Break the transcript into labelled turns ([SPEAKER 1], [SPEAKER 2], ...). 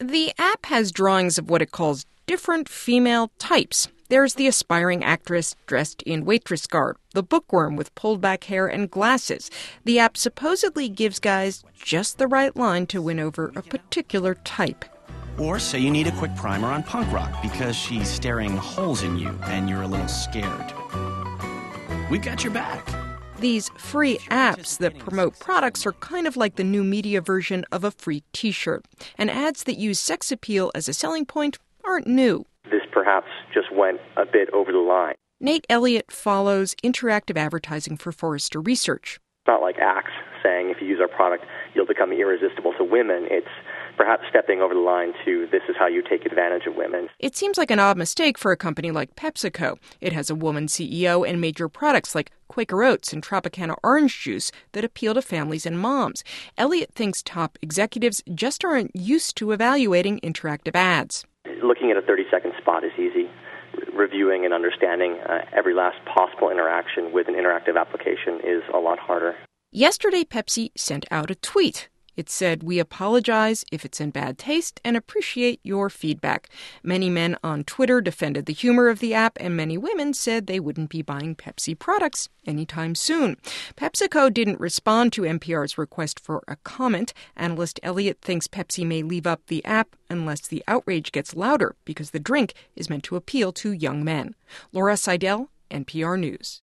[SPEAKER 1] The app has drawings of what it calls different female types. There's the aspiring actress dressed in waitress garb, the bookworm with pulled back hair and glasses. The app supposedly gives guys just the right line to win over a particular type.
[SPEAKER 2] Or say you need a quick primer on punk rock because she's staring holes in you and you're a little scared. We've got your back.
[SPEAKER 1] These free apps that promote products are kind of like the new media version of a free t-shirt. And ads that use sex appeal as a selling point aren't new.
[SPEAKER 3] This perhaps just went a bit over the line.
[SPEAKER 1] Nate Elliott follows interactive advertising for Forrester Research.
[SPEAKER 3] It's not like Axe saying if you use our product, you'll become irresistible to women. It's perhaps stepping over the line to this is how you take advantage of women.
[SPEAKER 1] It seems like an odd mistake for a company like PepsiCo. It has a woman CEO and major products like Quaker Oats and Tropicana orange juice that appeal to families and moms. Elliott thinks top executives just aren't used to evaluating interactive ads.
[SPEAKER 3] Looking at a 30-second spot is easy. Reviewing and understanding every last possible interaction with an interactive application is a lot harder.
[SPEAKER 1] Yesterday, Pepsi sent out a tweet. It said, "We apologize if it's in bad taste and appreciate your feedback." Many men on Twitter defended the humor of the app, and many women said they wouldn't be buying Pepsi products anytime soon. PepsiCo didn't respond to NPR's request for a comment. Analyst Elliott thinks Pepsi may leave up the app unless the outrage gets louder because the drink is meant to appeal to young men. Laura Seidel, NPR News.